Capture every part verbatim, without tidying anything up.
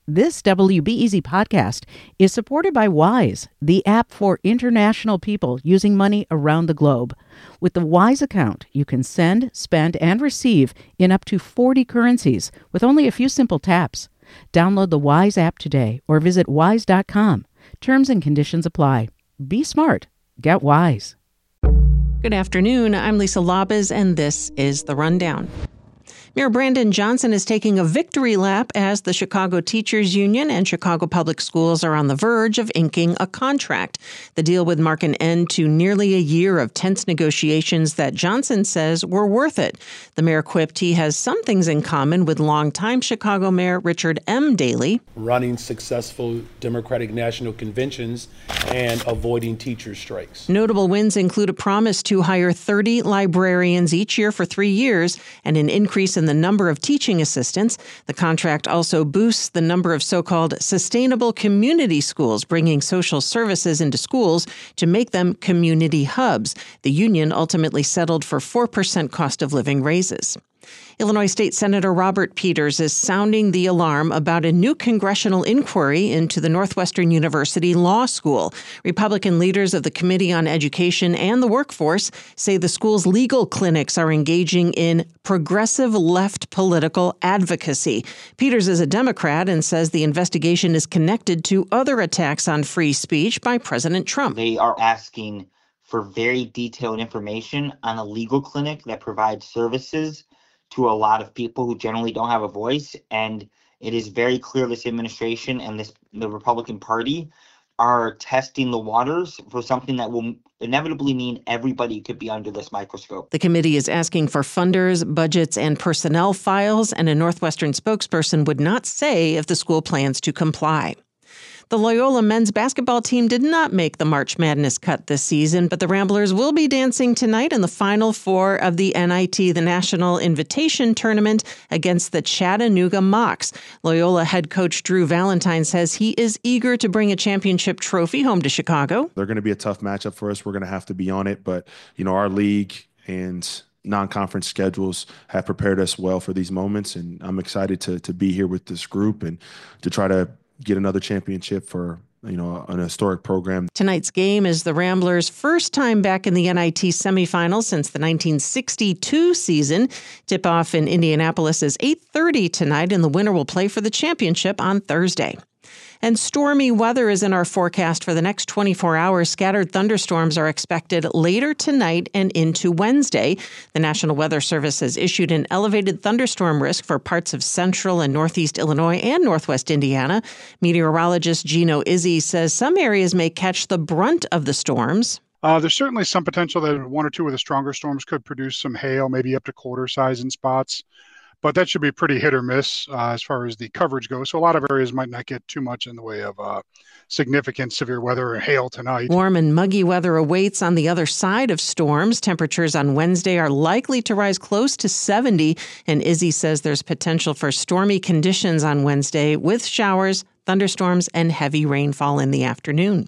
This W B E Z podcast is supported by Wise, the app for international people using money around the globe. With the Wise account, you can send, spend, and receive in up to forty currencies with only a few simple taps. Download the Wise app today or visit wise dot com. Terms and conditions apply. Be smart. Get Wise. Good afternoon. I'm Lisa Labuz, and this is The Rundown. Mayor Brandon Johnson is taking a victory lap as the Chicago Teachers Union and Chicago Public Schools are on the verge of inking a contract. The deal would mark an end to nearly a year of tense negotiations that Johnson says were worth it. The mayor quipped he has some things in common with longtime Chicago Mayor Richard M. Daley. Running successful Democratic National Conventions and avoiding teacher strikes. Notable wins include a promise to hire thirty librarians each year for three years and an increase in the number of teaching assistants. The contract also boosts the number of so-called sustainable community schools, bringing social services into schools to make them community hubs. The union ultimately settled for four percent cost of living raises. Illinois State Senator Robert Peters is sounding the alarm about a new congressional inquiry into the Northwestern University Law School. Republican leaders of the Committee on Education and the Workforce say the school's legal clinics are engaging in progressive left political advocacy. Peters is a Democrat and says the investigation is connected to other attacks on free speech by President Trump. They are asking for very detailed information on a legal clinic that provides services to a lot of people who generally don't have a voice. And it is very clear this administration and this the Republican Party are testing the waters for something that will inevitably mean everybody could be under this microscope. The committee is asking for funders, budgets, and personnel files, and a Northwestern spokesperson would not say if the school plans to comply. The Loyola men's basketball team did not make the March Madness cut this season, but the Ramblers will be dancing tonight in the Final Four of the N I T, the National Invitation Tournament, against the Chattanooga Mocs. Loyola head coach Drew Valentine says he is eager to bring a championship trophy home to Chicago. They're going to be a tough matchup for us. We're going to have to be on it, but, you know, our league and non-conference schedules have prepared us well for these moments, and I'm excited to to be here with this group and to try to get another championship for, you know, an historic program. Tonight's game is the Ramblers' first time back in the N I T semifinals since the nineteen sixty-two season. Tip-off in Indianapolis is eight thirty tonight, and the winner will play for the championship on Thursday. And stormy weather is in our forecast for the next twenty-four hours. Scattered thunderstorms are expected later tonight and into Wednesday. The National Weather Service has issued an elevated thunderstorm risk for parts of central and northeast Illinois and northwest Indiana. Meteorologist Gino Izzi says some areas may catch the brunt of the storms. Uh, there's certainly some potential that one or two of the stronger storms could produce some hail, maybe up to quarter size in spots. But that should be pretty hit or miss uh, as far as the coverage goes. So a lot of areas might not get too much in the way of uh, significant severe weather or hail tonight. Warm and muggy weather awaits on the other side of storms. Temperatures on Wednesday are likely to rise close to seventy. And Izzy says there's potential for stormy conditions on Wednesday with showers, thunderstorms, and heavy rainfall in the afternoon.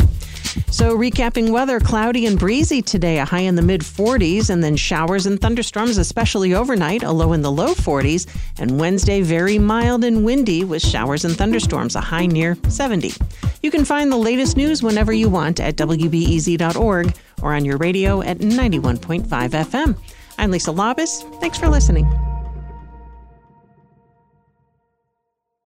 So recapping weather, cloudy and breezy today, a high in the mid forties, and then showers and thunderstorms, especially overnight, a low in the low forties. And Wednesday, very mild and windy with showers and thunderstorms, a high near seventy. You can find the latest news whenever you want at W B E Z dot org or on your radio at ninety-one point five F M. I'm Lisa Labuz. Thanks for listening.